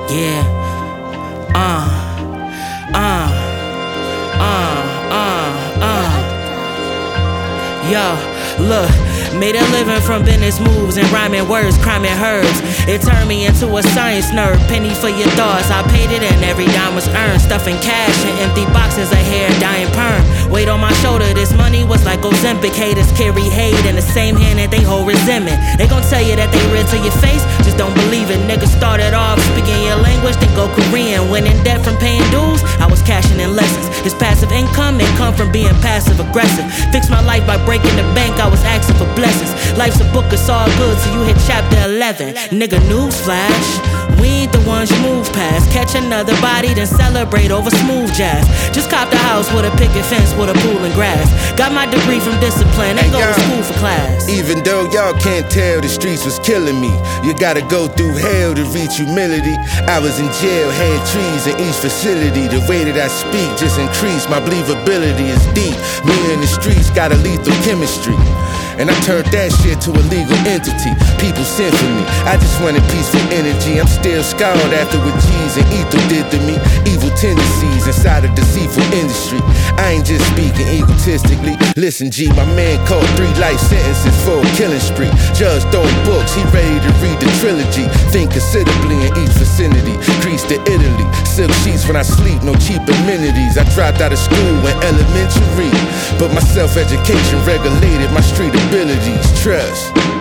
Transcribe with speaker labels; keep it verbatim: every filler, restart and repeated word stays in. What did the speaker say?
Speaker 1: Yeah. Uh. Uh. Uh. Uh. Uh. Yo, look. Made a living from business moves and rhyming words, crime and herbs. It turned me into a science nerd. Penny for your thoughts, I paid it and every dime was earned. Stuffing cash in empty boxes of hair, dying perm. Weight on my shoulder, this money was like Ozempic. Haters carry hate in the same hand that they hold resentment. They gon' tell you that they real to your face, just don't believe it. Niggas started off speaking your language, then go Korean. When in debt from paying dues, I was cashing in lessons. This passive income, it come from being passive aggressive. Fixed my life by breaking the bank, I was asking for blessings. Life's a book, it's all good till you hit chapter eleven. Nigga, newsflash, we ain't the ones you move past. Catch another body, then celebrate over smooth jazz. Just cop the house with a picket fence with a pool and grass. Got my degree from discipline, ain't go to school for class.
Speaker 2: Even though y'all can't tell, the streets was killing me. You gotta go through hell to reach humility. I was in jail, had trees in each facility. The way that I speak just increased, my believability is deep. Me in the streets got a lethal chemistry, and I turned that shit to a legal entity. People sent for me, I just wanted peaceful energy. I'm still scarred after what G's and Ethel did to me. Evil tendencies inside a deceitful industry. I ain't just speaking egotistically. Listen G, my man caught three life sentences for a killing spree. Judge throwing books, he ready to read the trilogy. Think considerably in each vicinity. Greece to Italy, silk sheets when I sleep, no cheap amenities. I dropped out of school in elementary, but my self-education regulated my street abilities. Trust.